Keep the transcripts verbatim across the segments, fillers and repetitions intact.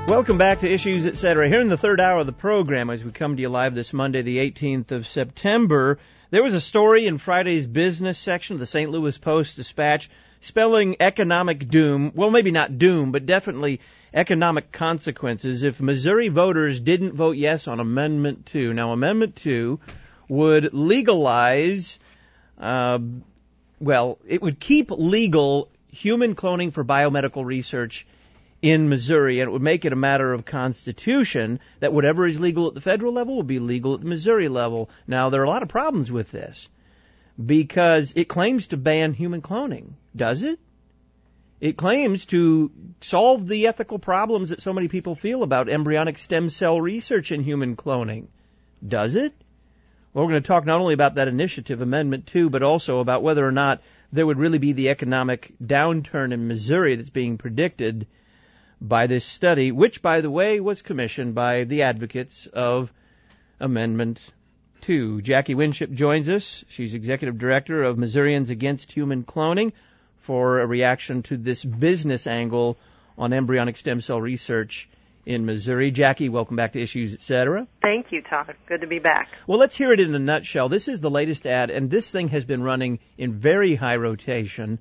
Welcome back to Issues, et cetera. Here in the third hour of the program, as we come to you live this Monday, the eighteenth of September, there was a story in Friday's business section of the Saint Louis Post-Dispatch spelling economic doom. Well, maybe not doom, but definitely economic consequences if Missouri voters didn't vote yes on Amendment two. Now, Amendment two would legalize, uh, well, it would keep legal human cloning for biomedical research in Missouri, and it would make it a matter of constitution that whatever is legal at the federal level will be legal at the Missouri level. Now, there are a lot of problems with this because it claims to ban human cloning. Does it? It claims to solve the ethical problems that so many people feel about embryonic stem cell research in human cloning. Does it? Well, we're going to talk not only about that initiative, Amendment two, but also about whether or not there would really be the economic downturn in Missouri that's being predicted by this study, which, by the way, was commissioned by the advocates of Amendment two. Jackie Winship joins us. She's Executive Director of Missourians Against Human Cloning for a reaction to this business angle on embryonic stem cell research in Missouri. Jackie, welcome back to Issues, et cetera. Thank you, Todd. Good to be back. Well, let's hear it in a nutshell. This is the latest ad, and this thing has been running in very high rotation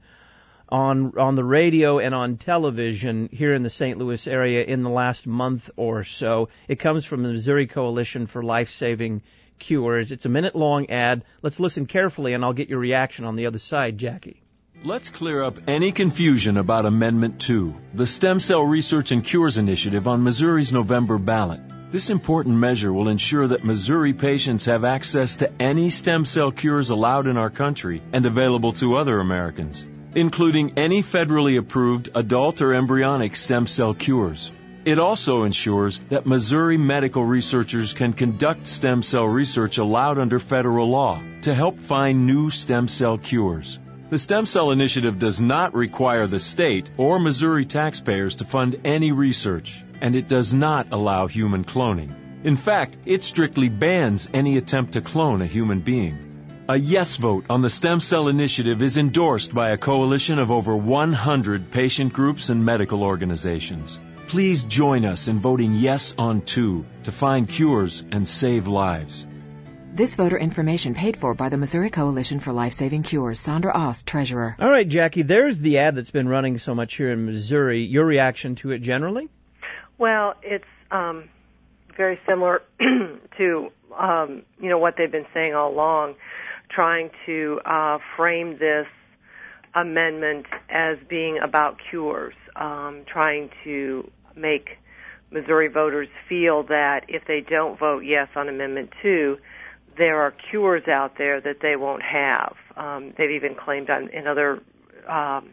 on on the radio and on television here in the Saint Louis area in the last month or so. It comes from the Missouri Coalition for Life-Saving Cures. It's a minute-long ad. Let's listen carefully, and I'll get your reaction on the other side, Jackie. Let's clear up any confusion about Amendment two, the Stem Cell Research and Cures Initiative on Missouri's November ballot. This important measure will ensure that Missouri patients have access to any stem cell cures allowed in our country and available to other Americans, including any federally approved adult or embryonic stem cell cures. It also ensures that Missouri medical researchers can conduct stem cell research allowed under federal law to help find new stem cell cures. The Stem Cell Initiative does not require the state or Missouri taxpayers to fund any research, and it does not allow human cloning. In fact, it strictly bans any attempt to clone a human being. A yes vote on the Stem Cell Initiative is endorsed by a coalition of over one hundred patient groups and medical organizations. Please join us in voting yes on two to find cures and save lives. This voter information paid for by the Missouri Coalition for Life-Saving Cures. Sandra Ost, Treasurer. All right, Jackie, there's the ad that's been running so much here in Missouri. Your reaction to it generally? Well, it's um, very similar to, um, you know, what they've been saying all along, trying to uh, frame this amendment as being about cures, um, trying to make Missouri voters feel that if they don't vote yes on Amendment two, there are cures out there that they won't have. Um, they've even claimed on, in other um,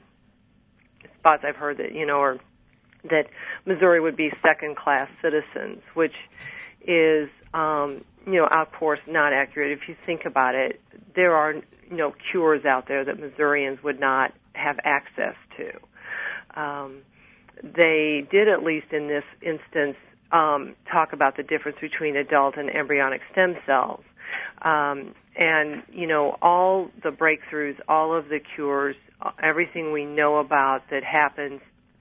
spots I've heard that, you know, or that Missouri would be second-class citizens, which is, um, you know, of course, not accurate. If you think about it, there are, you know, cures out there that Missourians would not have access to. Um, they did, at least in this instance, um, talk about the difference between adult and embryonic stem cells. Um, and, you know, all the breakthroughs, all of the cures, everything we know about that happens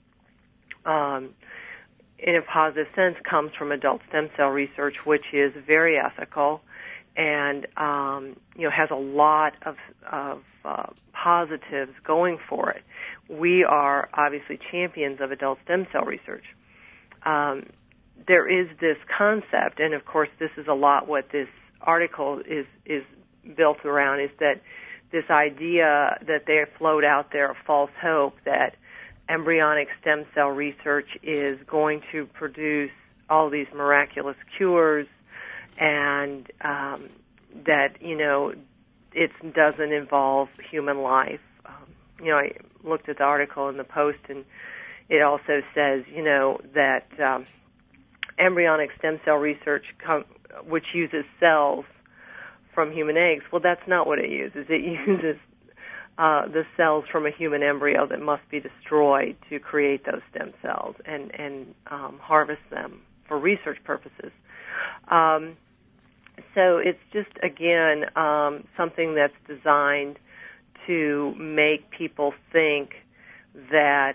um, in a positive sense comes from adult stem cell research, which is very ethical and, um, you know, has a lot of, of uh, positives going for it. We are obviously champions of adult stem cell research. Um, there is this concept, and of course this is a lot what this article is is built around, is that this idea that they float out there, a false hope that embryonic stem cell research is going to produce all these miraculous cures, and um, that, you know, it doesn't involve human life. Um, you know, I looked at the article in the Post, and it also says, you know, that um, embryonic stem cell research com- which uses cells from human eggs. Well, that's not what it uses. It uses uh, the cells from a human embryo that must be destroyed to create those stem cells and, and um, harvest them for research purposes. Um, so it's just, again, um, something that's designed to make people think that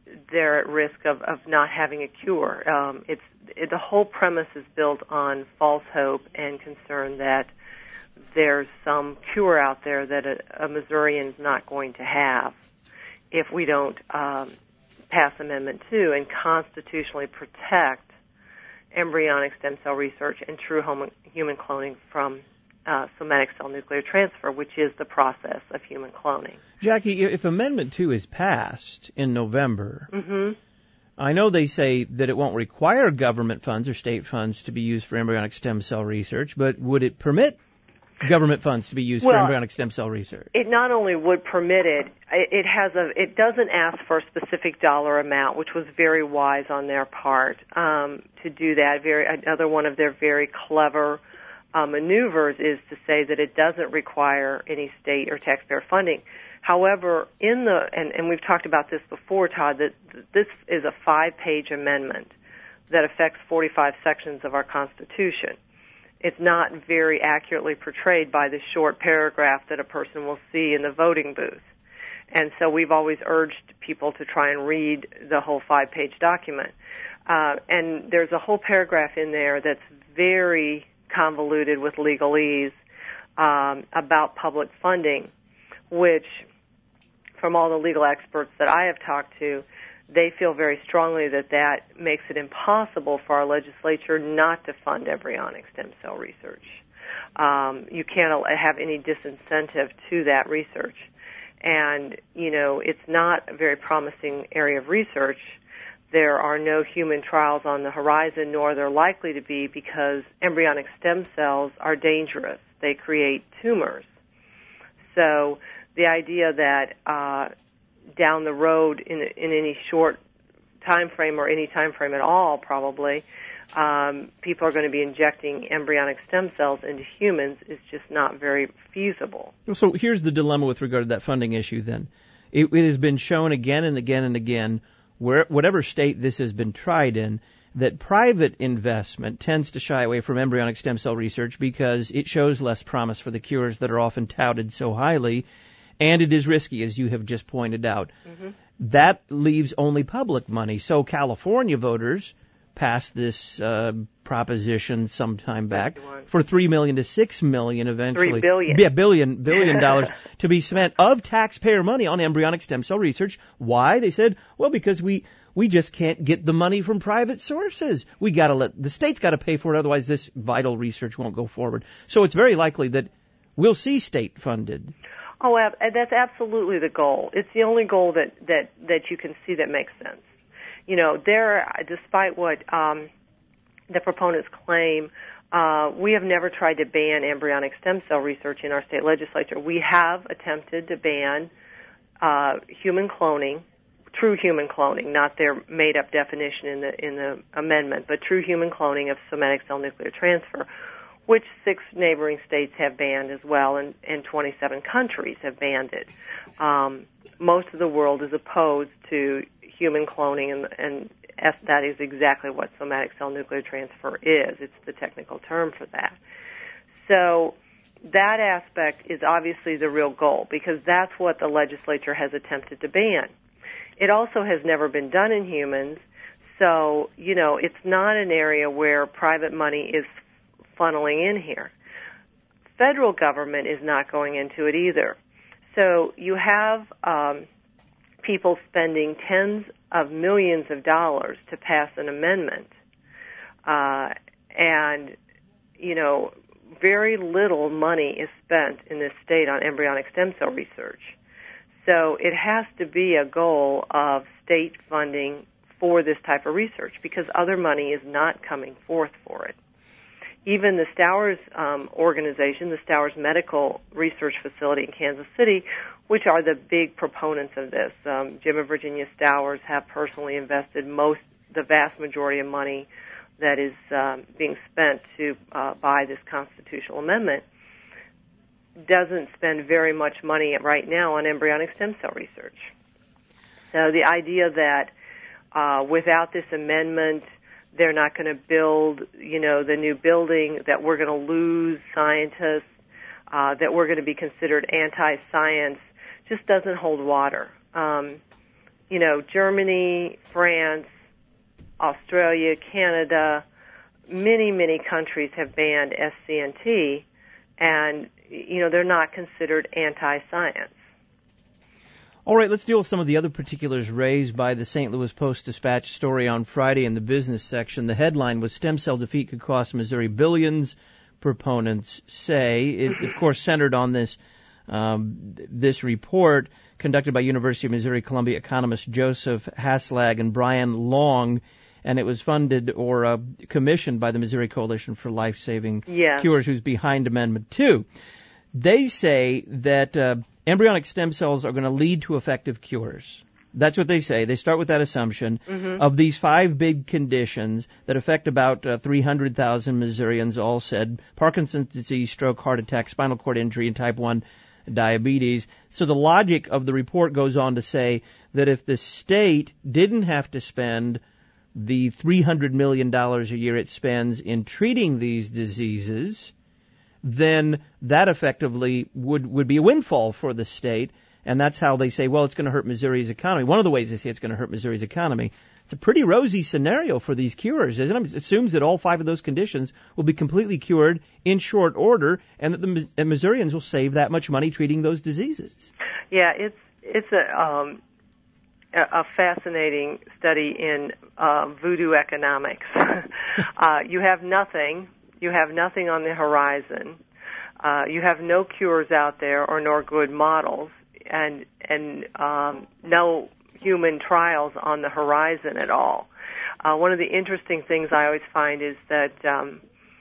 they're at risk of, of not having a cure. Um, it's it, the whole premise is built on false hope and concern that there's some cure out there that a, a Missourian's not going to have if we don't um, pass Amendment two and constitutionally protect embryonic stem cell research and true hom- human cloning from uh, somatic cell nuclear transfer, which is the process of human cloning. Jackie, if Amendment two is passed in November, mm-hmm. I know they say that it won't require government funds or state funds to be used for embryonic stem cell research, but would it permit government funds to be used well, for embryonic stem cell research? It not only would permit it, it has a. It doesn't ask for a specific dollar amount, which was very wise on their part um, to do that. Very another one of their very clever uh, maneuvers is to say that it doesn't require any state or taxpayer funding. However, in the and, and we've talked about this before, Todd, that this is a five-page amendment that affects forty-five sections of our Constitution. It's not very accurately portrayed by the short paragraph that a person will see in the voting booth. And so we've always urged people to try and read the whole five-page document. Uh, and there's a whole paragraph in there that's very convoluted with legalese um, about public funding, which, from all the legal experts that I have talked to, they feel very strongly that that makes it impossible for our legislature not to fund embryonic stem cell research. Um, you can't have any disincentive to that research. And, you know, it's not a very promising area of research. There are no human trials on the horizon, nor are there likely to be, because embryonic stem cells are dangerous. They create tumors. So the idea that uh, down the road in in any short time frame or any time frame at all, probably, um, people are going to be injecting embryonic stem cells into humans is just not very feasible. So here's the dilemma with regard to that funding issue then. It, it has been shown again and again and again, where whatever state this has been tried in, that private investment tends to shy away from embryonic stem cell research because it shows less promise for the cures that are often touted so highly, and it is risky, as you have just pointed out. Mm-hmm. That leaves only public money. So California voters passed this uh, proposition some time back for three million to six million eventually. Three billion. Yeah, billion billion dollars to be spent of taxpayer money on embryonic stem cell research. Why? They said, well, because we we just can't get the money from private sources. We got to let the state's got to pay for it, otherwise this vital research won't go forward. So it's very likely that we'll see state funded. Oh, that's absolutely the goal. It's the only goal that, that, that you can see that makes sense. You know, there, despite what um, the proponents claim, uh, we have never tried to ban embryonic stem cell research in our state legislature. We have attempted to ban uh, human cloning, true human cloning, not their made-up definition in the in the amendment, but true human cloning of somatic cell nuclear transfer, which six neighboring states have banned as well, and, and twenty-seven countries have banned it. Um, most of the world is opposed to human cloning, and, and that is exactly what somatic cell nuclear transfer is. It's the technical term for that. So that aspect is obviously the real goal, because that's what the legislature has attempted to ban. It also has never been done in humans, so, you know, it's not an area where private money is funneling in here. Federal government is not going into it either. So you have um, people spending tens of millions of dollars to pass an amendment, uh, and, you know, very little money is spent in this state on embryonic stem cell research. So it has to be a goal of state funding for this type of research, because other money is not coming forth for it. Even the Stowers um, organization, the Stowers Medical Research Facility in Kansas City, which are the big proponents of this. Um, Jim and Virginia Stowers have personally invested most, the vast majority of money that is um, being spent to uh, buy this constitutional amendment. Doesn't spend very much money right now on embryonic stem cell research. So the idea that uh, without this amendment, they're not going to build, you know, the new building, that we're going to lose scientists, uh, that we're going to be considered anti-science, just doesn't hold water. Um, you know, Germany, France, Australia, Canada, many, many countries have banned S C N T, and, you know, they're not considered anti-science. All right, let's deal with some of the other particulars raised by the Saint Louis Post-Dispatch story on Friday in the business section. The headline was "Stem Cell Defeat Could Cost Missouri Billions," proponents say. It, of course, centered on this um, this report conducted by University of Missouri-Columbia economists Joseph Haslag and Brian Long, and it was funded or uh, commissioned by the Missouri Coalition for Life-Saving yeah. Cures, who's behind Amendment two. They say that uh, embryonic stem cells are going to lead to effective cures. That's what they say. They start with that assumption mm-hmm. of these five big conditions that affect about uh, three hundred thousand Missourians, all said: Parkinson's disease, stroke, heart attack, spinal cord injury, and type one diabetes. So the logic of the report goes on to say that if the state didn't have to spend the three hundred million dollars a year it spends in treating these diseases, then that effectively would, would be a windfall for the state. And that's how they say, well, it's going to hurt Missouri's economy. One of the ways they say it's going to hurt Missouri's economy. It's a pretty rosy scenario for these cures, isn't it? It assumes that all five of those conditions will be completely cured in short order, and that the and Missourians will save that much money treating those diseases. Yeah, it's it's a um, a fascinating study in uh, voodoo economics. uh, you have nothing. You have nothing on the horizon. Uh, you have no cures out there or nor good models, and and um, no human trials on the horizon at all. Uh, one of the interesting things I always find is that um,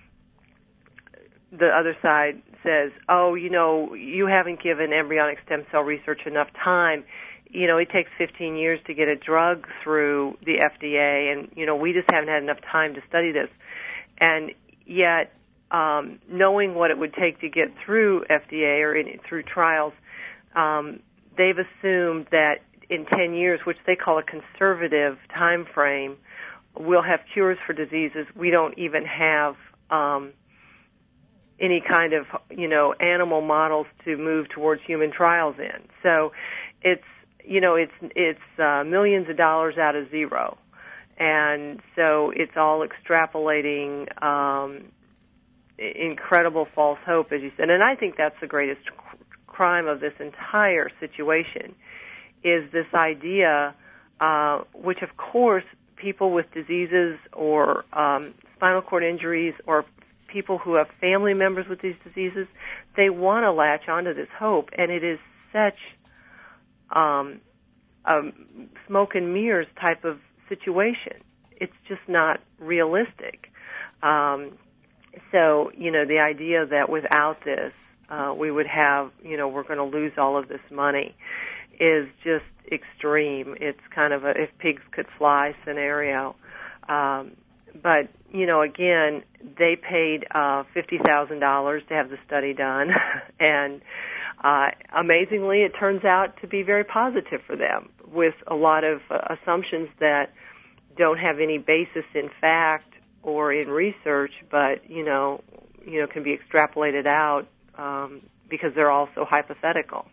the other side says, oh, you know, you haven't given embryonic stem cell research enough time. You know, it takes fifteen years to get a drug through the F D A, and, you know, we just haven't had enough time to study this. And yet, um, knowing what it would take to get through F D A or in, through trials, um, they've assumed that in ten years, which they call a conservative time frame, we'll have cures for diseases we don't even have um, any kind of, you know, animal models to move towards human trials in. So it's, you know, it's it's uh, millions of dollars out of zero. And so it's all extrapolating um, incredible false hope, as you said. And I think that's the greatest crime of this entire situation, is this idea, uh, which of course people with diseases or um, spinal cord injuries or people who have family members with these diseases, they want to latch onto this hope, and it is such um, a smoke and mirrors type of situation. It's just not realistic. Um, so, you know, the idea that without this, uh, we would have, you know, we're going to lose all of this money is just extreme. It's kind of a if pigs could fly scenario. Um, but, you know, again, they paid uh, fifty thousand dollars to have the study done, and uh, amazingly, it turns out to be very positive for them, with a lot of uh, assumptions that don't have any basis in fact or in research, but, you know, you know, can be extrapolated out um, because they're all so hypothetical.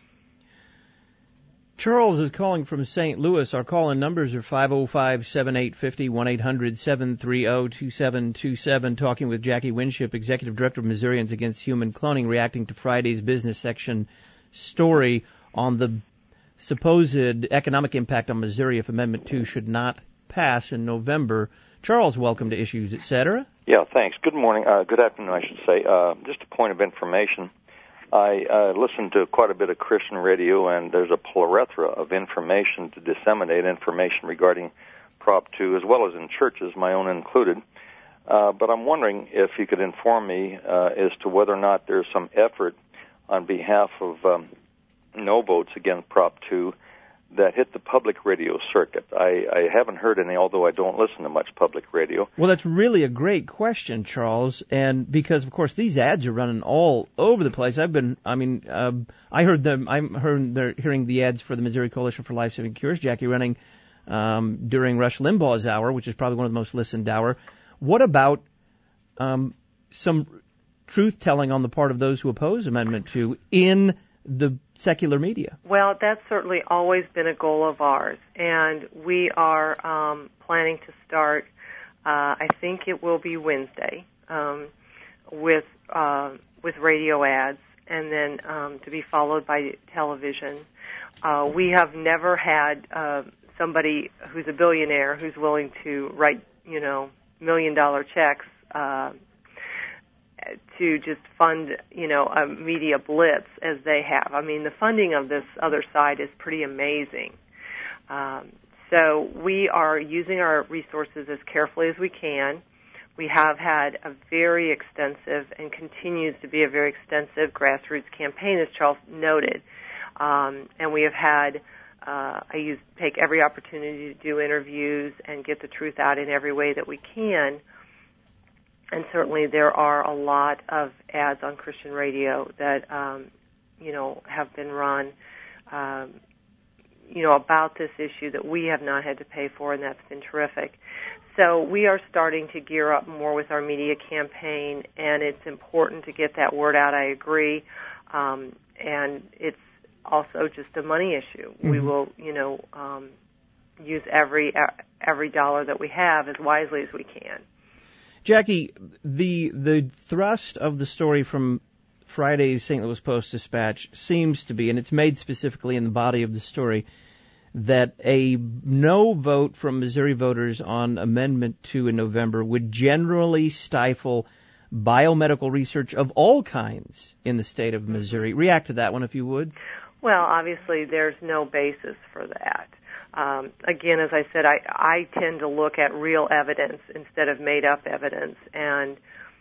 Charles is calling from Saint Louis. Our call-in numbers are five oh five, seven eight five oh, one eight hundred, seven three oh, two seven two seven. Talking with Jackie Winship, Executive Director of Missourians Against Human Cloning, reacting to Friday's business section story on the supposed economic impact on Missouri if Amendment two should not pass in November. Charles, welcome to Issues, et cetera. Yeah, thanks. Good morning. Uh, good afternoon, I should say. Uh, just a point of information. I uh, listen to quite a bit of Christian radio, and there's a plethora of information to disseminate information regarding Prop two, as well as in churches, my own included. Uh, but I'm wondering if you could inform me uh, as to whether or not there's some effort on behalf of um, no votes against Prop two that hit the public radio circuit. I, I haven't heard any, although I don't listen to much public radio. Well, that's really a great question, Charles, and because, of course, these ads are running all over the place. I've been, I mean, um, I heard them, I'm heard, they're hearing the ads for the Missouri Coalition for Life-Saving Cures, Jackie, running um, during Rush Limbaugh's hour, which is probably one of the most listened hour. What about um, some truth-telling on the part of those who oppose Amendment two in the secular media? Well, that's certainly always been a goal of ours, and we are um, planning to start, uh, I think it will be Wednesday, um, with uh, with radio ads, and then um, to be followed by television. Uh, we have never had uh, somebody who's a billionaire who's willing to write, you know, million dollar checks uh, to just fund, you know, a media blitz as they have. I mean, the funding of this other side is pretty amazing. Um, so we are using our resources as carefully as we can. We have had a very extensive and continues to be a very extensive grassroots campaign, as Charles noted. Um, and we have had, uh, I use, take every opportunity to do interviews and get the truth out in every way that we can. And certainly there are a lot of ads on Christian radio that, um, you know, have been run, um, you know, about this issue that we have not had to pay for, and that's been terrific. So we are starting to gear up more with our media campaign, and it's important to get that word out, I agree. Um, and it's also just a money issue. Mm-hmm. We will, you know, um, use every every dollar that we have as wisely as we can. Jackie, the the thrust of the story from Friday's Saint Louis Post-Dispatch seems to be, and it's made specifically in the body of the story, that a no vote from Missouri voters on Amendment two in November would generally stifle biomedical research of all kinds in the state of Missouri. React to that one, if you would. Well, obviously, there's no basis for that. Um, again, as I said, I, I tend to look at real evidence instead of made-up evidence, and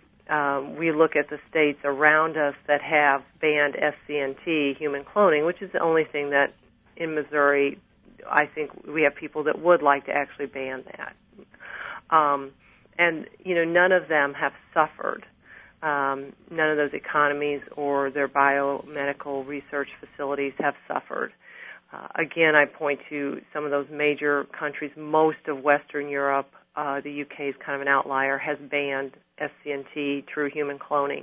um, we look at the states around us that have banned S C N T, human cloning, which is the only thing that in Missouri I think we have people that would like to actually ban that. Um, and, you know, none of them have suffered. Um, none of those economies or their biomedical research facilities have suffered. Uh, again, I point to some of those major countries. Most of Western Europe, uh, the U K is kind of an outlier, has banned S C N T through human cloning.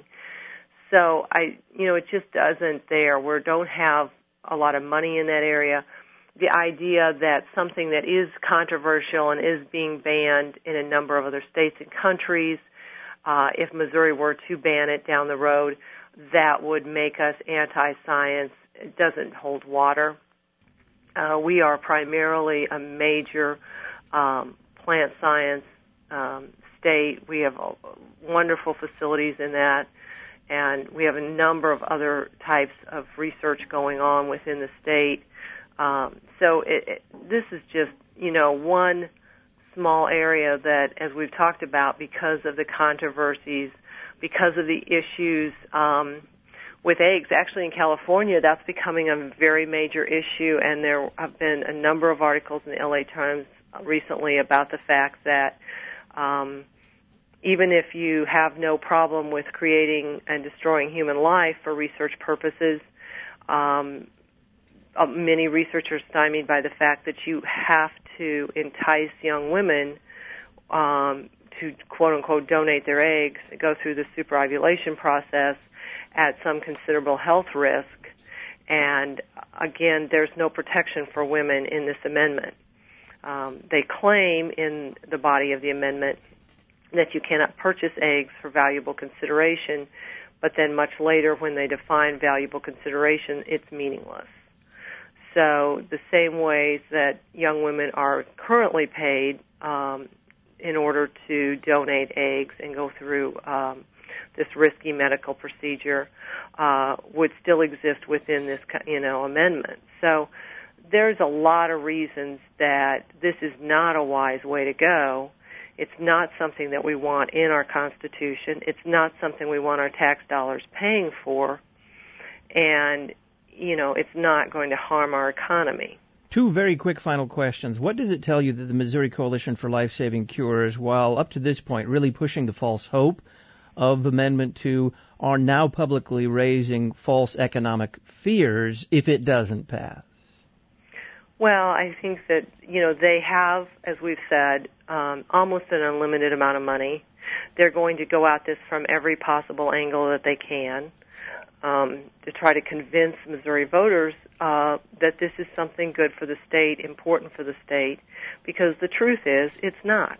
So, I, you know, it just doesn't there. We don't have a lot of money in that area. The idea that something that is controversial and is being banned in a number of other states and countries, uh, if Missouri were to ban it down the road, that would make us anti-science. It doesn't hold water. Uh, we are primarily a major um, plant science um, state. We have uh, wonderful facilities in that, and we have a number of other types of research going on within the state. Um, so it, it, this is just, you know, one small area that, as we've talked about, because of the controversies, because of the issues um, with eggs. Actually, in California, that's becoming a very major issue, and there have been a number of articles in the L A Times recently about the fact that um, even if you have no problem with creating and destroying human life for research purposes, um, Uh, many researchers stymied by the fact that you have to entice young women um, to, quote-unquote, donate their eggs, go through the superovulation process at some considerable health risk. And, again, there's no protection for women in this amendment. Um, they claim in the body of the amendment that you cannot purchase eggs for valuable consideration, but then much later when they define valuable consideration, it's meaningless. So the same ways that young women are currently paid um, in order to donate eggs and go through um, this risky medical procedure uh, would still exist within this, you know, amendment. So there's a lot of reasons that this is not a wise way to go. It's not something that we want in our Constitution. It's not something we want our tax dollars paying for. And you know, it's not going to harm our economy. Two very quick final questions. What does it tell you that the Missouri Coalition for Life-Saving Cures, while up to this point really pushing the false hope of Amendment two, are now publicly raising false economic fears if it doesn't pass? Well, I think that, you know, they have, as we've said, um, almost an unlimited amount of money. They're going to go at this from every possible angle that they can. um, to try to convince Missouri voters uh, that this is something good for the state, important for the state, because the truth is it's not.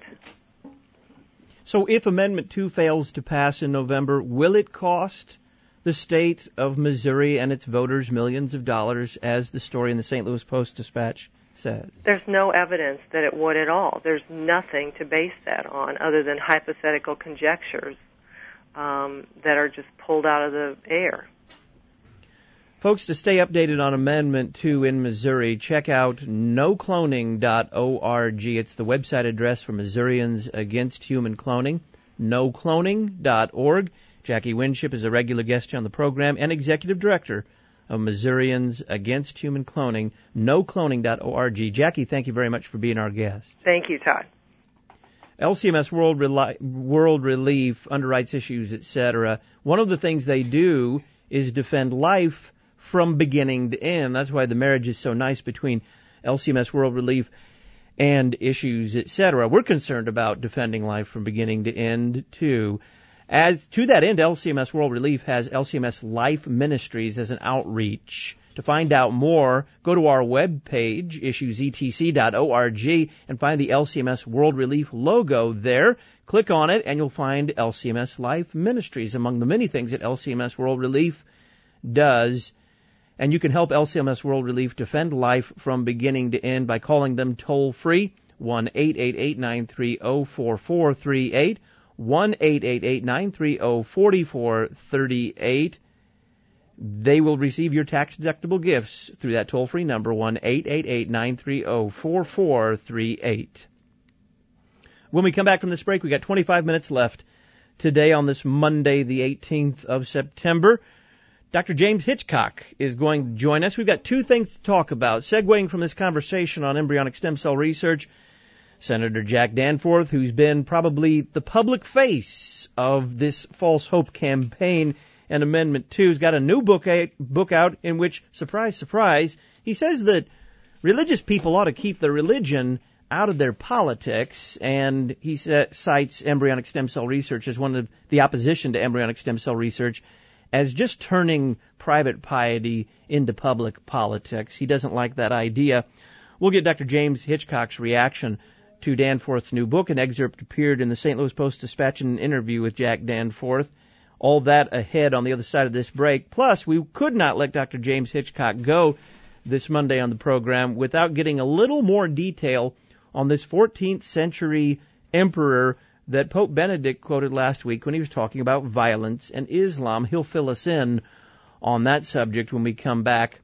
So if Amendment two fails to pass in November, will it cost the state of Missouri and its voters millions of dollars, as the story in the Saint Louis Post-Dispatch said? There's no evidence that it would at all. There's nothing to base that on other than hypothetical conjectures um, that are just pulled out of the air. Folks, to stay updated on Amendment two in Missouri, check out no cloning dot org. It's the website address for Missourians Against Human Cloning, no cloning dot org. Jackie Winship is a regular guest on the program and executive director of Missourians Against Human Cloning, no cloning dot org. Jackie, thank you very much for being our guest. Thank you, Todd. L C M S World, Reli- World Relief, underwrites issues, et cetera. One of the things they do is defend life from beginning to end. That's why the marriage is so nice between L C M S World Relief and issues, et cetera. We're concerned about defending life from beginning to end, too. As to that end, L C M S World Relief has L C M S Life Ministries as an outreach. To find out more, go to our webpage, issues e t c dot org, and find the L C M S World Relief logo there. Click on it, and you'll find L C M S Life Ministries, among the many things that L C M S World Relief does. And you can help L C M S World Relief defend life from beginning to end by calling them toll-free, one eight eight eight, nine three zero, four four three eight, one eight eight eight, nine three zero, four four three eight. They will receive your tax-deductible gifts through that toll-free number, one eight eight eight, nine three zero, four four three eight. When we come back from this break, we got twenty-five minutes left today on this Monday, the eighteenth of September. Doctor James Hitchcock is going to join us. We've got two things to talk about. Segueing from this conversation on embryonic stem cell research, Senator Jack Danforth, who's been probably the public face of this false hope campaign and Amendment two, has got a new book, a, book out in which, surprise, surprise, he says that religious people ought to keep their religion out of their politics, and he sa- cites embryonic stem cell research as one of the opposition to embryonic stem cell research as just turning private piety into public politics. He doesn't like that idea. We'll get Doctor James Hitchcock's reaction to Danforth's new book. An excerpt appeared in the Saint Louis Post-Dispatch in an interview with Jack Danforth. All that ahead on the other side of this break. Plus, we could not let Doctor James Hitchcock go this Monday on the program without getting a little more detail on this fourteenth century emperor that Pope Benedict quoted last week when he was talking about violence and Islam. He'll fill us in on that subject when we come back.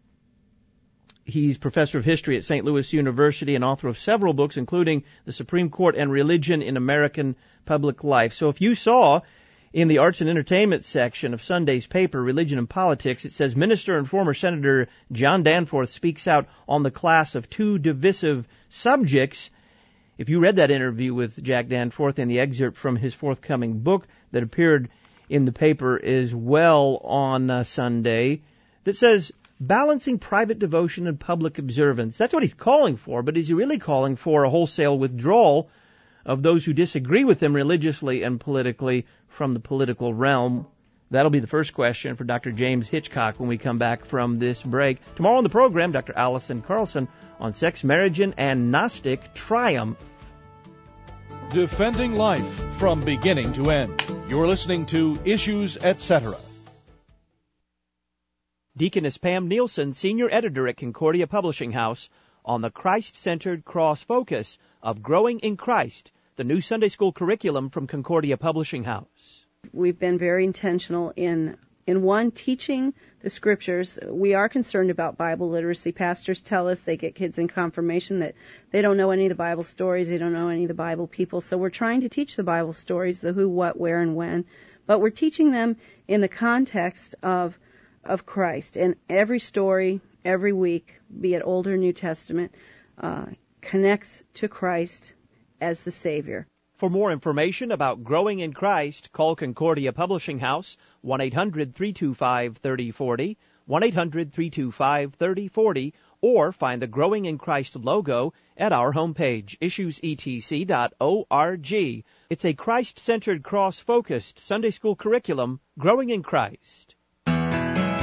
He's professor of history at Saint Louis University and author of several books, including The Supreme Court and Religion in American Public Life. So if you saw in the arts and entertainment section of Sunday's paper, Religion and Politics, it says Minister and former Senator John Danforth speaks out on the clash of two divisive subjects. If you read that interview with Jack Danforth and the excerpt from his forthcoming book that appeared in the paper as well on uh, Sunday, that says balancing private devotion and public observance. That's what he's calling for, but is he really calling for a wholesale withdrawal of those who disagree with him religiously and politically from the political realm? That'll be the first question for Doctor James Hitchcock when we come back from this break. Tomorrow on the program, Doctor Allison Carlson on sex, marriage, and Gnostic triumph. Defending life from beginning to end. You're listening to Issues, et cetera. Deaconess Pam Nielsen, senior editor at Concordia Publishing House, on the Christ-centered cross focus of Growing in Christ, the new Sunday school curriculum from Concordia Publishing House. We've been very intentional in, in one, teaching the Scriptures. We are concerned about Bible literacy. Pastors tell us they get kids in confirmation that they don't know any of the Bible stories, they don't know any of the Bible people. So we're trying to teach the Bible stories, the who, what, where, and when. But we're teaching them in the context of of Christ. And every story, every week, be it Old or New Testament, uh, connects to Christ as the Savior. For more information about Growing in Christ, call Concordia Publishing House, one eight hundred, three two five, three oh four oh, one eight hundred, three two five, three oh four oh, or find the Growing in Christ logo at our homepage, issues e t c dot org. It's a Christ-centered, cross-focused Sunday school curriculum, Growing in Christ.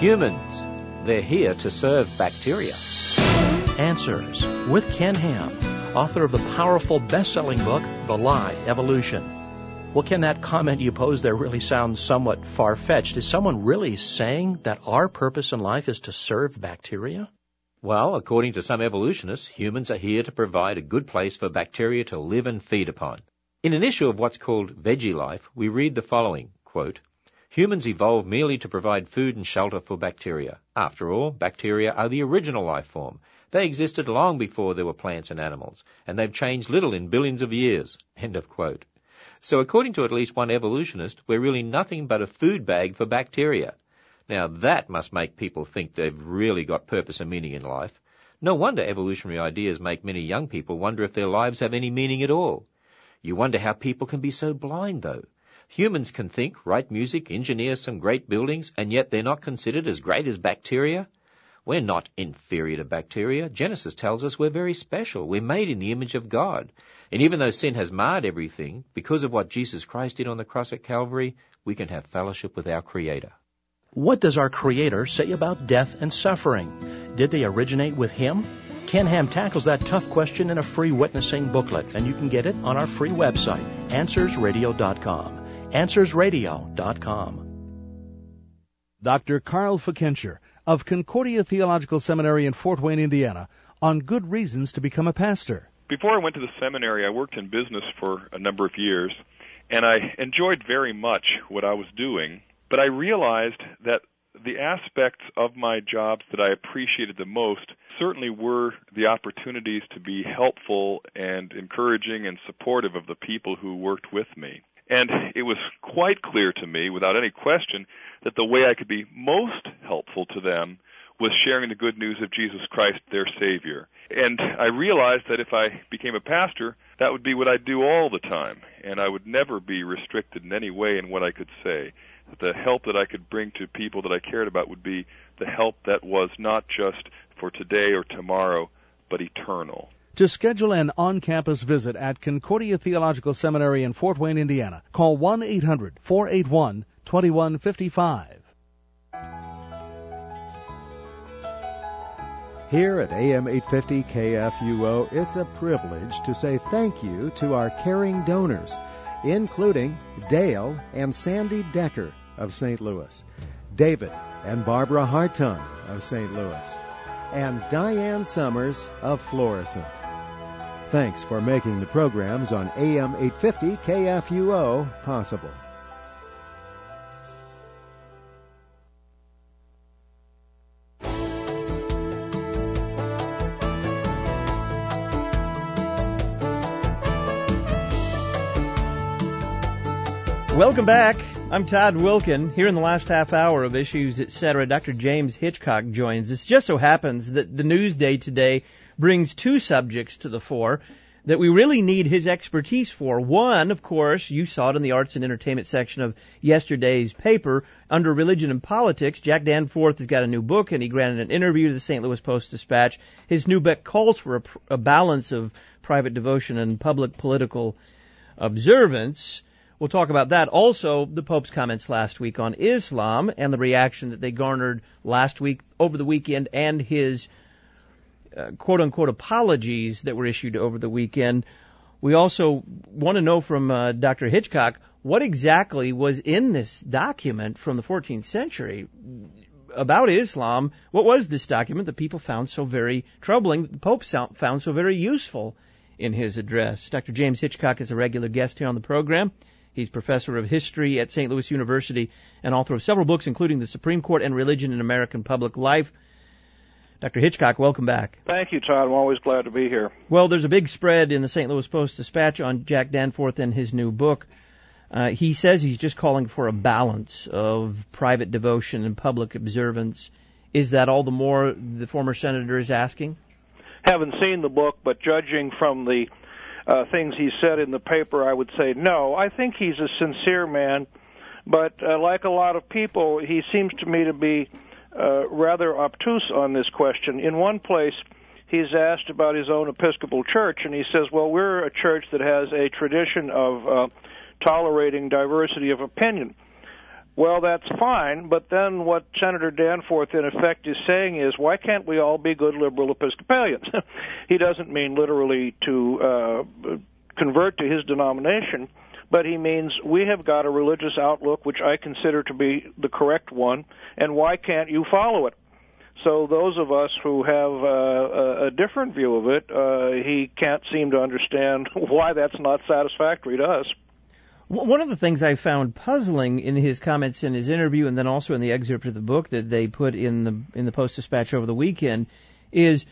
Humans, they're here to serve bacteria. Answers with Ken Ham, author of the powerful best-selling book, The Lie, Evolution. Well, Ken, that comment you posed there really sounds somewhat far-fetched. Is someone really saying that our purpose in life is to serve bacteria? Well, according to some evolutionists, humans are here to provide a good place for bacteria to live and feed upon. In an issue of what's called Veggie Life, we read the following, quote, "Humans evolved merely to provide food and shelter for bacteria. After all, bacteria are the original life form. They existed long before there were plants and animals, and they've changed little in billions of years." End of quote. So according to at least one evolutionist, we're really nothing but a food bag for bacteria. Now that must make people think they've really got purpose and meaning in life. No wonder evolutionary ideas make many young people wonder if their lives have any meaning at all. You wonder how people can be so blind, though. Humans can think, write music, engineer some great buildings, and yet they're not considered as great as bacteria? We're not inferior to bacteria. Genesis tells us we're very special. We're made in the image of God. And even though sin has marred everything, because of what Jesus Christ did on the cross at Calvary, we can have fellowship with our Creator. What does our Creator say about death and suffering? Did they originate with Him? Ken Ham tackles that tough question in a free witnessing booklet, and you can get it on our free website, answers radio dot com. answers radio dot com. Doctor Carl Fickenscher of Concordia Theological Seminary in Fort Wayne, Indiana, on good reasons to become a pastor. Before I went to the seminary, I worked in business for a number of years, and I enjoyed very much what I was doing, but I realized that the aspects of my jobs that I appreciated the most certainly were the opportunities to be helpful and encouraging and supportive of the people who worked with me. And it was quite clear to me, without any question, that the way I could be most helpful to them was sharing the good news of Jesus Christ, their Savior. And I realized that if I became a pastor, that would be what I'd do all the time, and I would never be restricted in any way in what I could say. The help that I could bring to people that I cared about would be the help that was not just for today or tomorrow, but eternal. To schedule an on-campus visit at Concordia Theological Seminary in Fort Wayne, Indiana, call one eight hundred four eight one two one five five. Here at A M eight fifty K F U O, it's a privilege to say thank you to our caring donors, including Dale and Sandy Decker of Saint Louis, David and Barbara Hartung of Saint Louis, and Diane Summers of Florissant. Thanks for making the programs on A M eight fifty K F U O possible. Welcome back. I'm Todd Wilkin. Here in the last half hour of Issues, et cetera, Doctor James Hitchcock joins us. It just so happens that the Newsday today brings two subjects to the fore that we really need his expertise for. One, of course, you saw it in the arts and entertainment section of yesterday's paper. Under Religion and Politics, Jack Danforth has got a new book, and he granted an interview to the Saint Louis Post-Dispatch. His new book calls for a, a balance of private devotion and public political observance. We'll talk about that. Also, the Pope's comments last week on Islam and the reaction that they garnered last week, over the weekend, and his uh, quote-unquote apologies that were issued over the weekend. We also want to know from uh, Doctor Hitchcock what exactly was in this document from the fourteenth century about Islam. What was this document that people found so very troubling, the Pope found so very useful in his address? Doctor James Hitchcock is a regular guest here on the program. He's professor of history at Saint Louis University and author of several books, including The Supreme Court and Religion in American Public Life. Doctor Hitchcock, welcome back. Thank you, Todd. I'm always glad to be here. Well, there's a big spread in the Saint Louis Post-Dispatch on Jack Danforth and his new book. Uh, he says he's just calling for a balance of private devotion and public observance. Is that all the more the former senator is asking? Haven't seen the book, but judging from the Uh, things he said in the paper, I would say no. I think he's a sincere man, but uh, like a lot of people, he seems to me to be uh, rather obtuse on this question. In one place, he's asked about his own Episcopal church, and he says, well, we're a church that has a tradition of uh, tolerating diversity of opinion. well, that's fine, but then what Senator Danforth, in effect, is saying is, why can't we all be good liberal Episcopalians? He doesn't mean literally to uh, convert to his denomination, but he means we have got a religious outlook which I consider to be the correct one, and why can't you follow it? So those of us who have uh, a different view of it, uh, he can't seem to understand why that's not satisfactory to us. One of the things I found puzzling in his comments in his interview, and then also in the excerpt of the book that they put in the in the Post-Dispatch over the weekend, is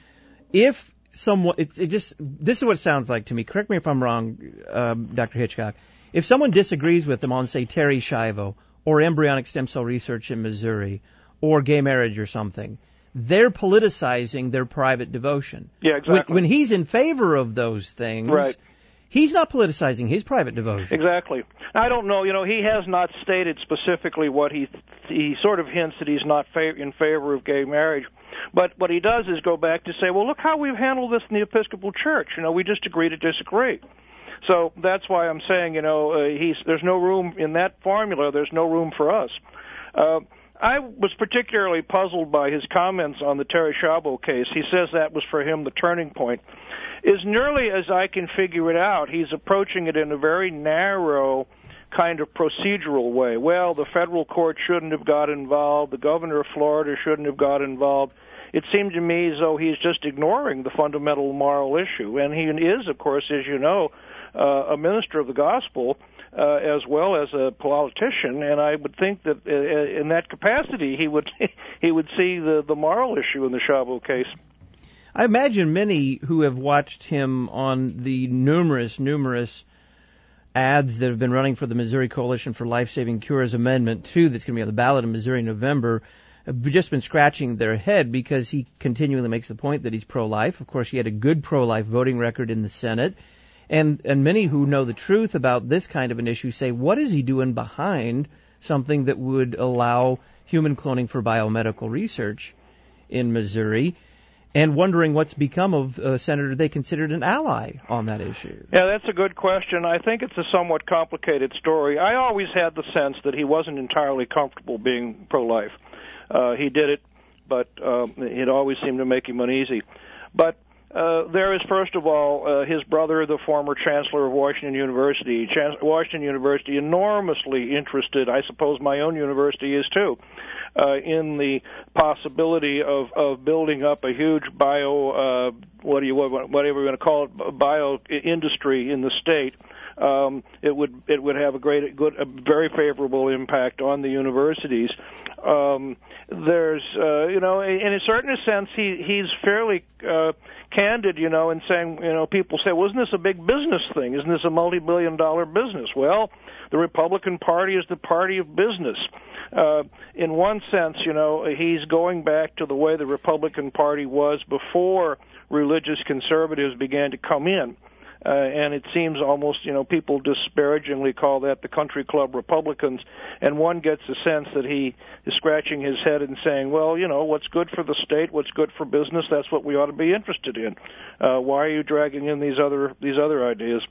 if someone, it, it just this is what it sounds like to me. Correct me if I'm wrong, um, Doctor Hitchcock. If someone disagrees with them on, say, Terri Schiavo or embryonic stem cell research in Missouri or gay marriage or something, they're politicizing their private devotion. Yeah, exactly. When, when he's in favor of those things, right. He's not politicizing his private devotion. Exactly. I don't know. You know, he has not stated specifically what he he sort of hints that he's not fa- in favor of gay marriage. But what he does is go back to say, well, look how we've handled this in the Episcopal Church. You know, we just agree to disagree. So that's why I'm saying, you know, uh, he's there's no room in that formula. There's no room for us. Uh, I was particularly puzzled by his comments on the Terri Schiavo case. He says that was for him the turning point. As nearly as I can figure it out, he's approaching it in a very narrow kind of procedural way. Well, the federal court shouldn't have got involved. The governor of Florida shouldn't have got involved. It seemed to me as though he's just ignoring the fundamental moral issue. And he is, of course, as you know, uh, a minister of the gospel uh, as well as a politician. And I would think that uh, in that capacity he would he would see the, the moral issue in the Schiavo case. I imagine many who have watched him on the numerous, numerous ads that have been running for the Missouri Coalition for Life-Saving Cures Amendment two that's going to be on the ballot in Missouri in November have just been scratching their head because he continually makes the point that he's pro-life. Of course, he had a good pro-life voting record in the Senate. And, and many who know the truth about this kind of an issue say, what is he doing behind something that would allow human cloning for biomedical research in Missouri? And wondering what's become of a senator they considered an ally on that issue. Yeah, that's a good question. I think it's a somewhat complicated story. I always had the sense that he wasn't entirely comfortable being pro-life. Uh, he did it, but um, it always seemed to make him uneasy. But uh, there is, first of all, uh, his brother, the former chancellor of Washington University. Chan- Washington University, enormously interested, I suppose my own university is too, Uh, in the possibility of, of building up a huge bio, uh, what do you whatever you're going to call it, bio industry in the state. Um, it would it would have a great, good, a very favorable impact on the universities. Um, there's, uh, you know, in a certain sense, he he's fairly uh, candid, you know, in saying, you know, people say, well, isn't this a big business thing? Isn't this a multi-billion dollar business? Well, the Republican Party is the party of business. Uh, in one sense, you know, he's going back to the way the Republican Party was before religious conservatives began to come in. Uh, and it seems almost, you know, people disparagingly call that the country club Republicans, and one gets a sense that he is scratching his head and saying, well, you know, what's good for the state, what's good for business, that's what we ought to be interested in. Uh, why are you dragging in these other these other ideas?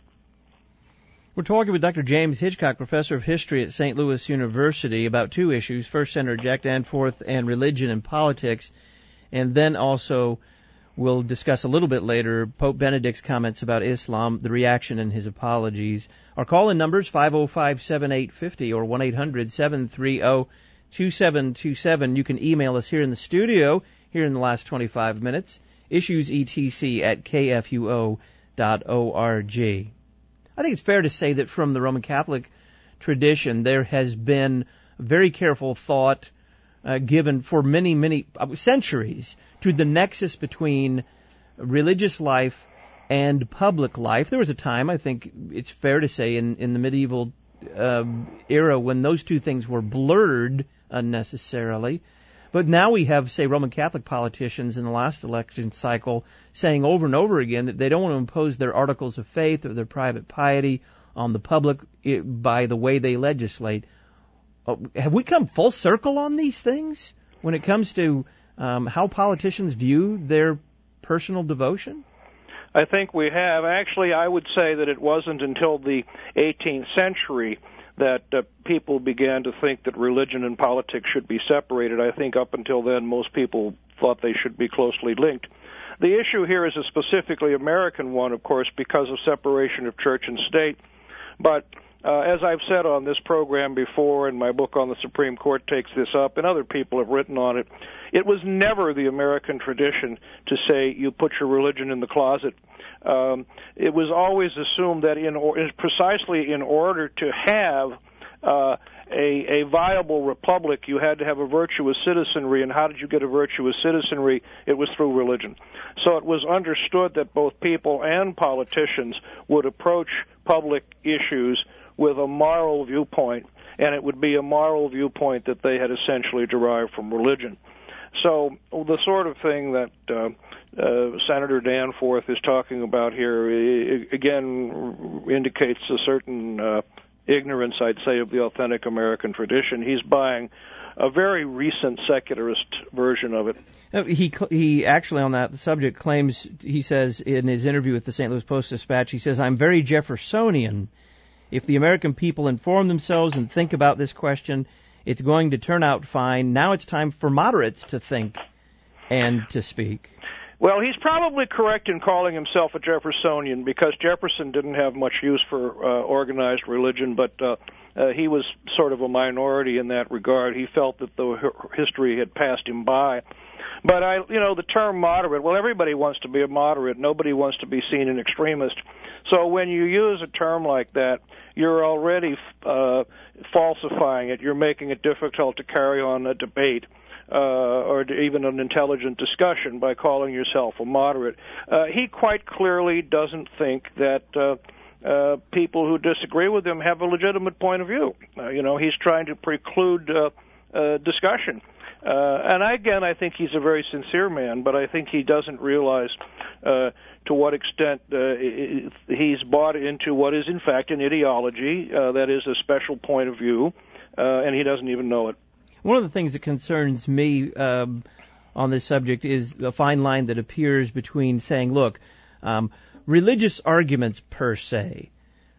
We're talking with Doctor James Hitchcock, professor of history at Saint Louis University, about two issues. First, Senator Jack Danforth and religion and politics, and then also we'll discuss a little bit later Pope Benedict's comments about Islam, the reaction and his apologies. Our call-in numbers, five oh five, seven eight five oh or one eight hundred, seven three oh, two seven two seven. You can email us here in the studio, here in the last twenty-five minutes, issuesetc at k f u o dot org. I think it's fair to say that from the Roman Catholic tradition, there has been very careful thought uh, given for many, many uh, centuries to the nexus between religious life and public life. There was a time, I think it's fair to say, in, in the medieval uh, era when those two things were blurred unnecessarily. But now we have, say, Roman Catholic politicians in the last election cycle saying over and over again that they don't want to impose their articles of faith or their private piety on the public by the way they legislate. Have we come full circle on these things when it comes to um, how politicians view their personal devotion? I think we have. Actually, I would say that it wasn't until the eighteenth century that uh, people began to think that religion and politics should be separated. I think up until then, most people thought they should be closely linked. The issue here is a specifically American one, of course, because of separation of church and state. But uh, as I've said on this program before, and my book on the Supreme Court takes this up, and other people have written on it, it was never the American tradition to say you put your religion in the closet. Um, it was always assumed that in or, precisely in order to have uh, a, a viable republic, you had to have a virtuous citizenry. And how did you get a virtuous citizenry? It was through religion. So it was understood that both people and politicians would approach public issues with a moral viewpoint, and it would be a moral viewpoint that they had essentially derived from religion. So the sort of thing that uh, uh, Senator Danforth is talking about here, again, indicates a certain uh, ignorance, I'd say, of the authentic American tradition. He's buying a very recent secularist version of it. He he actually, on that subject, claims, he says in his interview with the Saint Louis Post-Dispatch, he says, "I'm very Jeffersonian. If the American people inform themselves and think about this question, it's going to turn out fine. Now it's time for moderates to think and to speak." Well, he's probably correct in calling himself a Jeffersonian, because Jefferson didn't have much use for uh, organized religion, but uh, uh, he was sort of a minority in that regard. He felt that the history had passed him by. But, I, you know, the term moderate, well, everybody wants to be a moderate. Nobody wants to be seen an extremist. So when you use a term like that, you're already uh, falsifying it. You're making it difficult to carry on a debate. Uh, or even an intelligent discussion by calling yourself a moderate. Uh, he quite clearly doesn't think that uh, uh, people who disagree with him have a legitimate point of view. Uh, you know, he's trying to preclude uh, uh, discussion. Uh, and again, I think he's a very sincere man, but I think he doesn't realize uh, to what extent uh, he's bought into what is, in fact, an ideology uh, that is a special point of view, uh, and he doesn't even know it. One of the things that concerns me um, on this subject is a fine line that appears between saying, look, um, religious arguments per se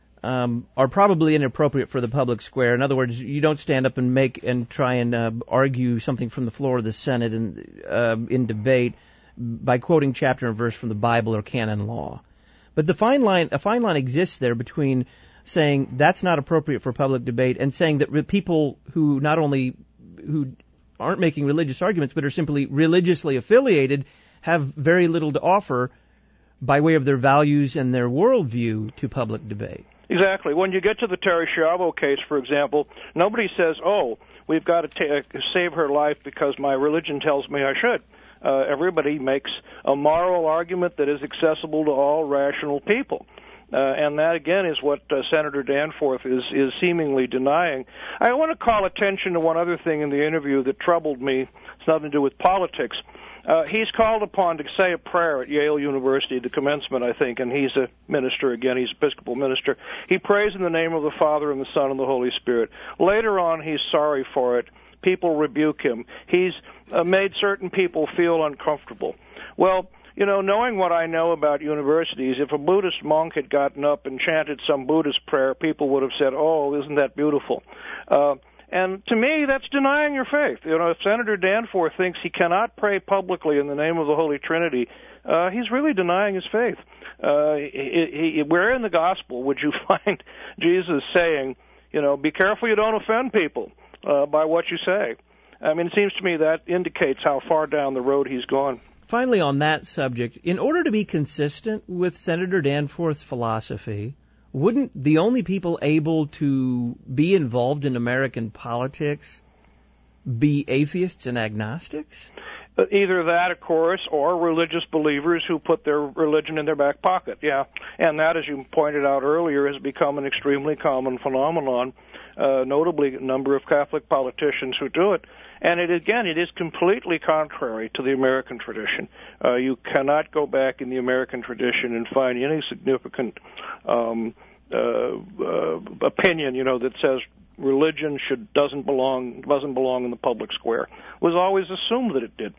um, are probably inappropriate for the public square. In other words, you don't stand up and make and try and uh, argue something from the floor of the Senate in, uh, in debate by quoting chapter and verse from the Bible or canon law. But the fine line, a fine line exists there between saying that's not appropriate for public debate and saying that re- people who not only who aren't making religious arguments but are simply religiously affiliated have very little to offer by way of their values and their worldview to public debate. Exactly. When you get to the Terri Schiavo case, for example, nobody says, oh, we've got to ta- save her life because my religion tells me I should. Uh, everybody makes a moral argument that is accessible to all rational people. Uh, and that, again, is what uh, Senator Danforth is, is seemingly denying. I want to call attention to one other thing in the interview that troubled me. It's nothing to do with politics. Uh, he's called upon to say a prayer at Yale University, the commencement, I think, and he's a minister, again, he's Episcopal minister. He prays in the name of the Father and the Son and the Holy Spirit. Later on, he's sorry for it. People rebuke him. He's uh, made certain people feel uncomfortable. Well, you know, knowing what I know about universities, if a Buddhist monk had gotten up and chanted some Buddhist prayer, people would have said, oh, isn't that beautiful? Uh, and to me, that's denying your faith. You know, if Senator Danforth thinks he cannot pray publicly in the name of the Holy Trinity, uh, he's really denying his faith. Uh, he, he, where in the gospel would you find Jesus saying, you know, be careful you don't offend people uh, by what you say? I mean, it seems to me that indicates how far down the road he's gone. Finally, on that subject, in order to be consistent with Senator Danforth's philosophy, wouldn't the only people able to be involved in American politics be atheists and agnostics? Either that, of course, or religious believers who put their religion in their back pocket, yeah. And that, as you pointed out earlier, has become an extremely common phenomenon, uh, notably a number of Catholic politicians who do it. And it, again, it is completely contrary to the American tradition. Uh, you cannot go back in the American tradition and find any significant um, uh, uh, opinion, you know, that says religion should doesn't belong doesn't belong in the public square. It was always assumed that it did.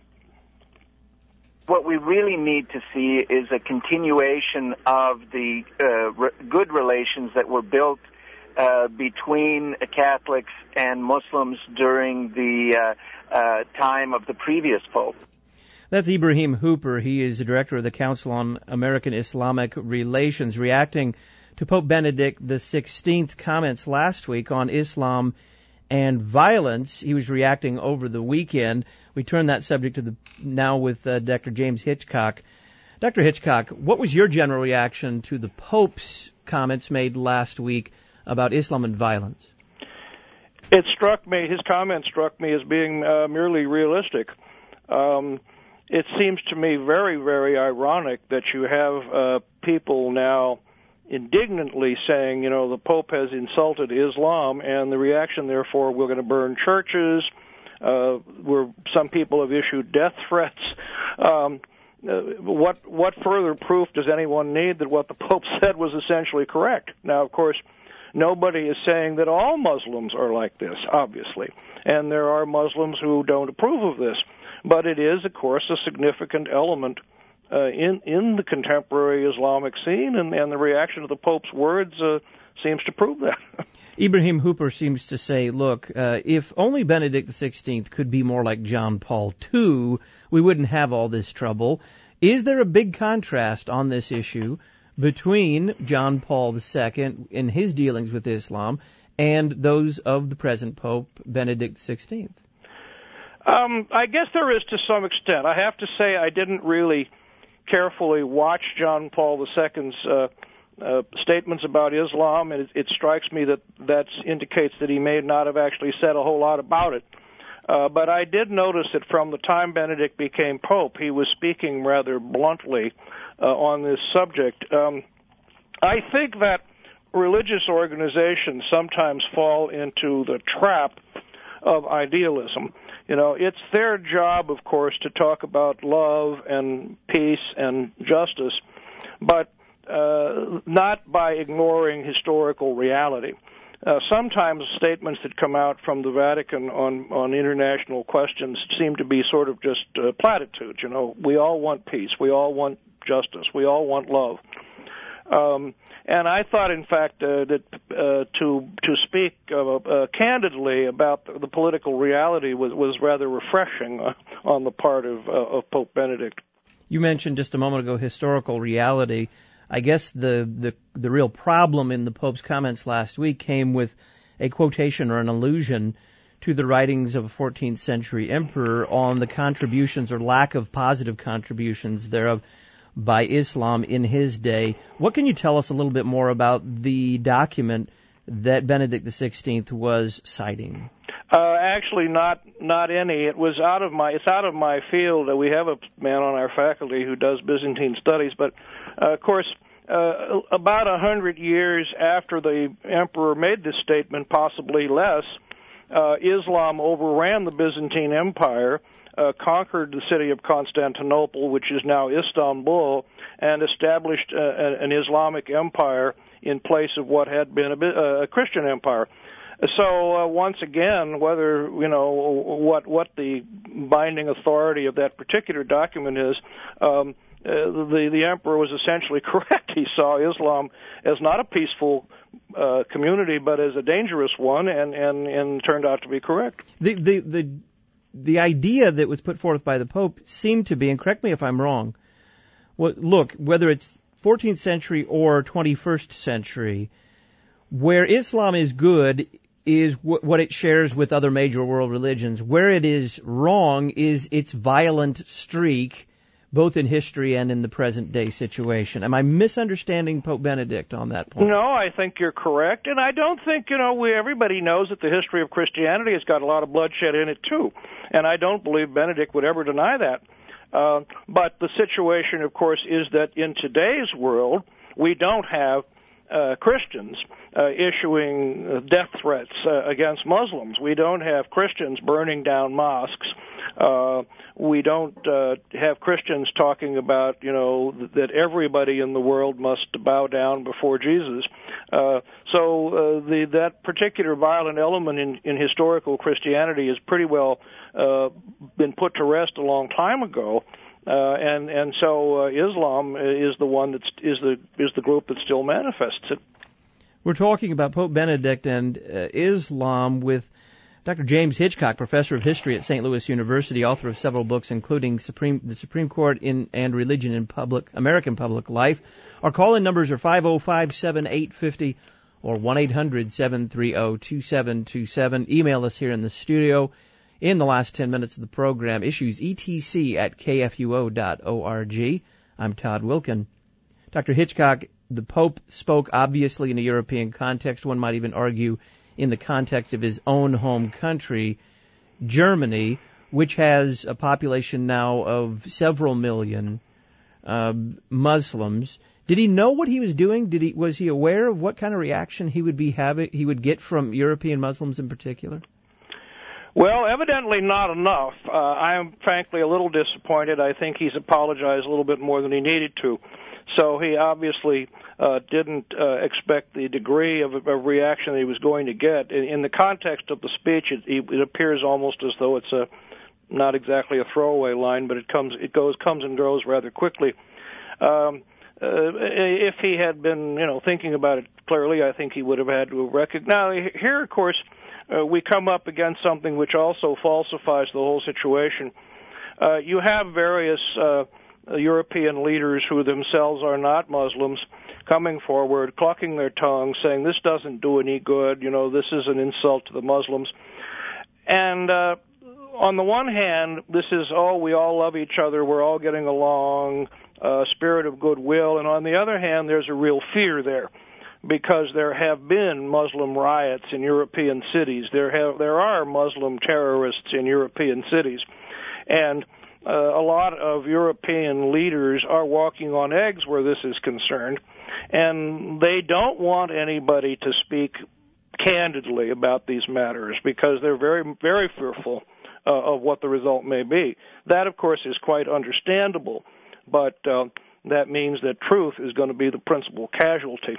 What we really need to see is a continuation of the uh, re- good relations that were built uh, between Catholics and Muslims during the uh, uh, time of the previous Pope. That's Ibrahim Hooper. He is the director of the Council on American Islamic Relations, reacting to Pope Benedict the sixteenth's comments last week on Islam and violence. He was reacting over the weekend. We turn that subject to the now with uh, Doctor James Hitchcock. Doctor Hitchcock, what was your general reaction to the Pope's comments made last week about Islam and violence? It struck me, his comment struck me as being uh, merely realistic. Um, it seems to me very, very ironic that you have uh, people now indignantly saying, you know, the Pope has insulted Islam, and the reaction, therefore, we're going to burn churches, uh, where some people have issued death threats. Um, uh, what what further proof does anyone need that what the Pope said was essentially correct? Now, of course, nobody is saying that all Muslims are like this, obviously, and there are Muslims who don't approve of this. But it is, of course, a significant element uh, in in the contemporary Islamic scene, and, and the reaction to the Pope's words uh, seems to prove that. Ibrahim Hooper seems to say, look, uh, if only Benedict the sixteenth could be more like John Paul the Second, we wouldn't have all this trouble. Is there a big contrast on this issue between John Paul the Second in his dealings with Islam and those of the present Pope, Benedict the sixteenth? Um, I guess there is to some extent. I have to say I didn't really carefully watch John Paul the Second's uh, uh, statements about Islam, and it, it strikes me that that indicates that he may not have actually said a whole lot about it. Uh, but I did notice that from the time Benedict became Pope, he was speaking rather bluntly uh, on this subject. Um, I think that religious organizations sometimes fall into the trap of idealism. You know, it's their job, of course, to talk about love and peace and justice, but uh, not by ignoring historical reality. Uh, sometimes statements that come out from the Vatican on, on international questions seem to be sort of just uh, platitudes. You know, we all want peace, we all want justice, we all want love. Um, and I thought, in fact, uh, that uh, to to speak uh, uh, candidly about the, the political reality was, was rather refreshing uh, on the part of, uh, of Pope Benedict. You mentioned just a moment ago historical reality. I guess the, the the real problem in the Pope's comments last week came with a quotation or an allusion to the writings of a fourteenth century emperor on the contributions or lack of positive contributions thereof by Islam in his day. What can you tell us a little bit more about the document that Benedict the sixteenth was citing? Uh, actually, not not any. It was out of my. It's out of my field. Uh, we have a man on our faculty who does Byzantine studies, but uh, of course, uh, about a hundred years after the emperor made this statement, possibly less, uh, Islam overran the Byzantine Empire, uh, conquered the city of Constantinople, which is now Istanbul, and established uh, an Islamic empire in place of what had been a, a Christian empire. So uh, once again, whether you know what what the binding authority of that particular document is, um, uh, the the emperor was essentially correct. He saw Islam as not a peaceful uh, community, but as a dangerous one, and, and, and turned out to be correct. The the the the idea that was put forth by the Pope seemed to be, and correct me if I'm wrong. Well, look, whether it's fourteenth century or twenty-first century, where Islam is good is w- what it shares with other major world religions. Where it is wrong is its violent streak, both in history and in the present day situation. Am I misunderstanding Pope Benedict on that point? No, I think you're correct, and I don't think, you know, we, everybody knows that the history of Christianity has got a lot of bloodshed in it too, and I don't believe Benedict would ever deny that. Uh, but the situation, of course, is that in today's world, we don't have Uh, Christians uh, issuing uh, death threats uh, against Muslims. We don't have Christians burning down mosques. Uh, we don't uh, have Christians talking about, you know, th- that everybody in the world must bow down before Jesus. Uh, so uh, the that particular violent element in, in historical Christianity has pretty well uh, been put to rest a long time ago. Uh, and and so uh, Islam is the one that's is the is the group that still manifests it. We're talking about Pope Benedict and uh, Islam with Doctor James Hitchcock, professor of history at Saint Louis University, author of several books, including Supreme, The Supreme Court in and Religion in Public American Public Life. Our call-in numbers are five oh five, seven eight five oh or one eight hundred, seven three zero, two seven two seven. Email us here in the studio in the last ten minutes of the program. Issues E T C at K F U O dot org. I'm Todd Wilkin. Doctor Hitchcock, the Pope spoke obviously in a European context. One might even argue in the context of his own home country, Germany, which has a population now of several million uh, Muslims. Did he know what he was doing? Did he was he aware of what kind of reaction he would be having? He would get from European Muslims in particular? Well, evidently not enough. Uh, I am frankly a little disappointed. I think he's apologized a little bit more than he needed to. So he obviously uh, didn't uh, expect the degree of, of reaction that he was going to get. In, in the context of the speech, it, it appears almost as though it's a not exactly a throwaway line, but it comes, it goes, comes and goes rather quickly. Um, uh, if he had been, you know, thinking about it clearly, I think he would have had to have recognized. Now, here, of course, uh, we come up against something which also falsifies the whole situation. Uh, you have various Uh, European leaders who themselves are not Muslims coming forward, clucking their tongues, saying this doesn't do any good, you know, this is an insult to the Muslims. And uh, on the one hand, this is, oh, we all love each other, we're all getting along, uh, spirit of goodwill. And on the other hand, there's a real fear there, because there have been Muslim riots in European cities. There have there are Muslim terrorists in European cities. And Uh, a lot of European leaders are walking on eggs where this is concerned, and they don't want anybody to speak candidly about these matters because they're very, very fearful uh, of what the result may be. That, of course, is quite understandable, but uh, that means that truth is going to be the principal casualty.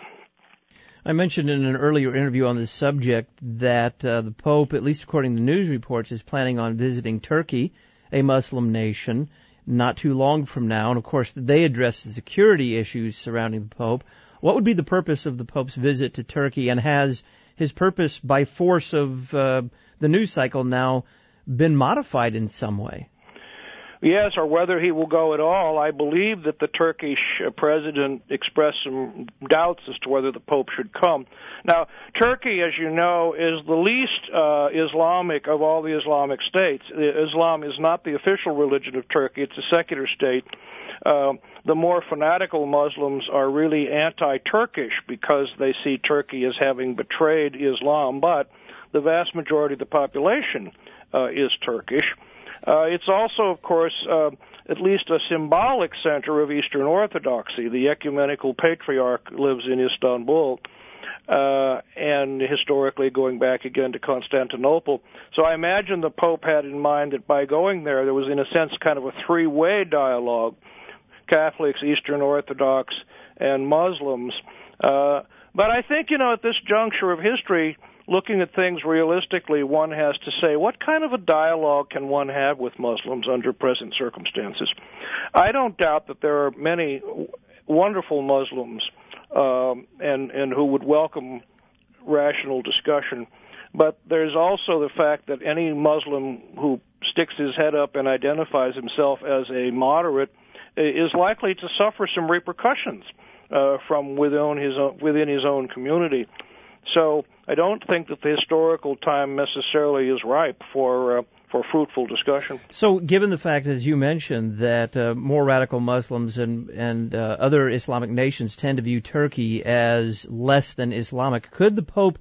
I mentioned in an earlier interview on this subject that uh, the Pope, at least according to news reports, is planning on visiting Turkey, a Muslim nation, not too long from now. And, of course, they address the security issues surrounding the Pope. What would be the purpose of the Pope's visit to Turkey, and has his purpose, by force of uh, the news cycle now, been modified in some way? Yes, or whether he will go at all. I believe that the Turkish president expressed some doubts as to whether the Pope should come. Now, Turkey, as you know, is the least uh, Islamic of all the Islamic states. Islam is not the official religion of Turkey. It's a secular state. Uh, the more fanatical Muslims are really anti-Turkish because they see Turkey as having betrayed Islam, but the vast majority of the population uh, is Turkish. Uh, it's also, of course, uh, at least a symbolic center of Eastern Orthodoxy. The ecumenical patriarch lives in Istanbul, uh, and historically going back again to Constantinople. So I imagine the Pope had in mind that by going there, there was, in a sense, kind of a three-way dialogue, Catholics, Eastern Orthodox, and Muslims. Uh, but I think, you know, at this juncture of history, looking at things realistically, one has to say, what kind of a dialogue can one have with Muslims under present circumstances? I don't doubt that there are many wonderful Muslims um, and, and who would welcome rational discussion, but there's also the fact that any Muslim who sticks his head up and identifies himself as a moderate is likely to suffer some repercussions uh, from within his own, within his own community. So I don't think that the historical time necessarily is ripe for uh, for fruitful discussion. So, given the fact, as you mentioned, that uh, more radical Muslims and and uh, other Islamic nations tend to view Turkey as less than Islamic, could the Pope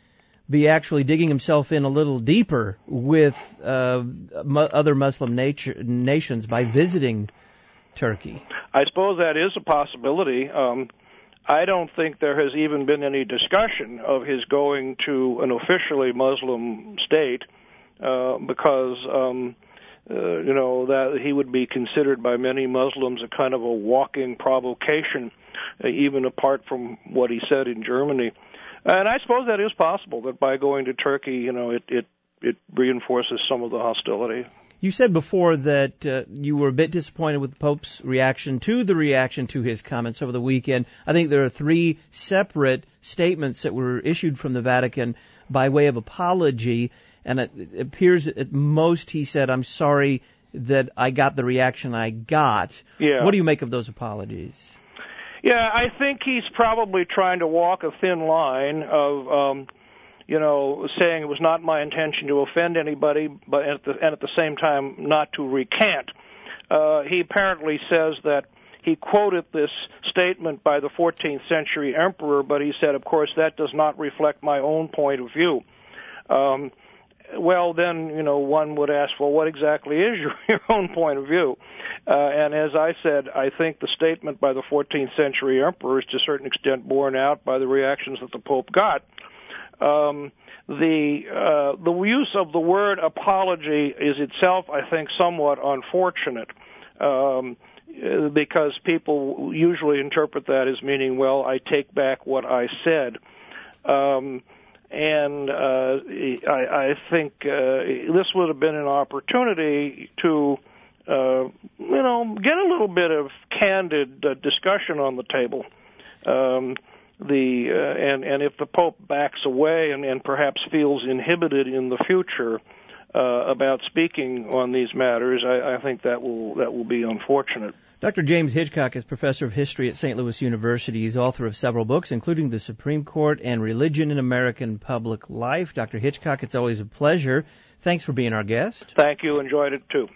be actually digging himself in a little deeper with uh, mu- other Muslim nature, nations by visiting Turkey? I suppose that is a possibility. Um, I don't think there has even been any discussion of his going to an officially Muslim state uh, because, um, uh, you know, that he would be considered by many Muslims a kind of a walking provocation, uh, even apart from what he said in Germany. And I suppose that is possible, that by going to Turkey, you know, it, it, it reinforces some of the hostility. You said before that uh, you were a bit disappointed with the Pope's reaction to the reaction to his comments over the weekend. I think there are three separate statements that were issued from the Vatican by way of apology, and it appears at most he said, I'm sorry that I got the reaction I got. Yeah. What do you make of those apologies? Yeah, I think he's probably trying to walk a thin line of... Um, you know, saying it was not my intention to offend anybody, but at the, and at the same time not to recant. Uh, he apparently says that he quoted this statement by the fourteenth century emperor, but he said, of course, that does not reflect my own point of view. Um, well, then, you know, one would ask, well, what exactly is your, your own point of view? Uh, and as I said, I think the statement by the fourteenth century emperor is to a certain extent borne out by the reactions that the Pope got. Um, the uh, the use of the word apology is itself, I think, somewhat unfortunate, um, because people usually interpret that as meaning, well, I take back what I said. Um, and uh, I, I think uh, this would have been an opportunity to, uh, you know, get a little bit of candid uh, discussion on the table. Um, The uh, and and if the Pope backs away and, and perhaps feels inhibited in the future uh, about speaking on these matters, I, I think that will that will be unfortunate. Doctor James Hitchcock is professor of history at Saint Louis University. He's author of several books, including The Supreme Court and Religion in American Public Life. Doctor Hitchcock, it's always a pleasure. Thanks for being our guest. Thank you. Enjoyed it too.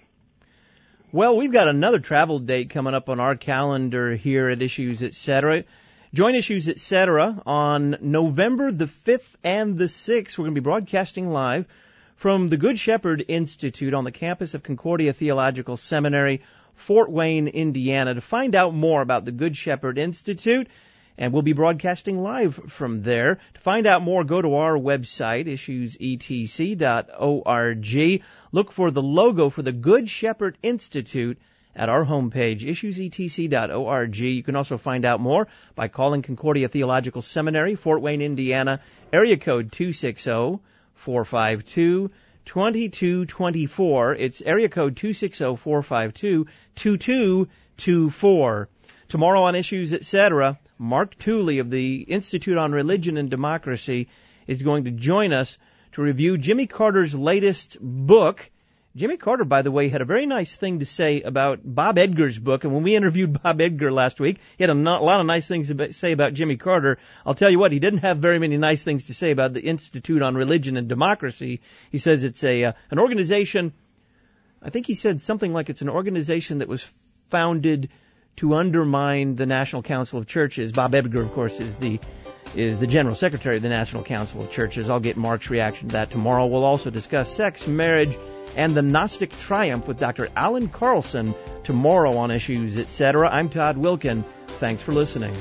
Well, we've got another travel date coming up on our calendar here at Issues, et cetera. Join Issues, et cetera on November the fifth and the sixth. We're going to be broadcasting live from the Good Shepherd Institute on the campus of Concordia Theological Seminary, Fort Wayne, Indiana. To find out more about the Good Shepherd Institute, and we'll be broadcasting live from there. To find out more, go to our website, issues e t c dot org. Look for the logo for the Good Shepherd Institute at our homepage, issues e t c dot org. You can also find out more by calling Concordia Theological Seminary, Fort Wayne, Indiana, area code two six zero, four five two, two two two four. It's area code two six zero, four five two, two two two four. Tomorrow on Issues, et cetera, Mark Tooley of the Institute on Religion and Democracy is going to join us to review Jimmy Carter's latest book. Jimmy Carter, by the way, had a very nice thing to say about Bob Edgar's book, and when we interviewed Bob Edgar last week, he had a lot of nice things to say about Jimmy Carter. I'll tell you what, he didn't have very many nice things to say about the Institute on Religion and Democracy. He says it's a uh, an organization, I think he said something like it's an organization that was founded to undermine the National Council of Churches. Bob Edgar, of course, is the is the General Secretary of the National Council of Churches. I'll get Mark's reaction to that tomorrow. We'll also discuss sex, marriage, and the Gnostic triumph with Doctor Alan Carlson tomorrow on Issues, et cetera. I'm Todd Wilkin. Thanks for listening.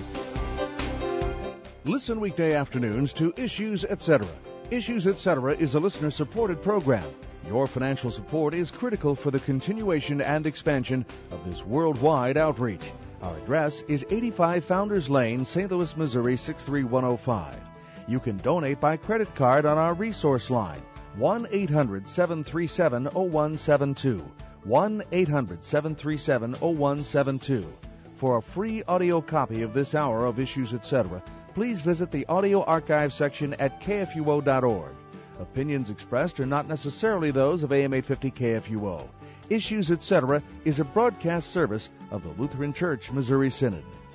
Listen weekday afternoons to Issues, et cetera. Issues, et cetera is a listener-supported program. Your financial support is critical for the continuation and expansion of this worldwide outreach. Our address is eighty-five Founders Lane, Saint Louis, Missouri, six three one oh five. You can donate by credit card on our resource line, one eight hundred, seven three seven, oh one seven two, one eight hundred, seven three seven, oh one seven two. For a free audio copy of this hour of Issues, et cetera, please visit the audio archive section at k f u o dot org. Opinions expressed are not necessarily those of A M eight fifty K F U O. Issues, et cetera is a broadcast service of the Lutheran Church Missouri Synod.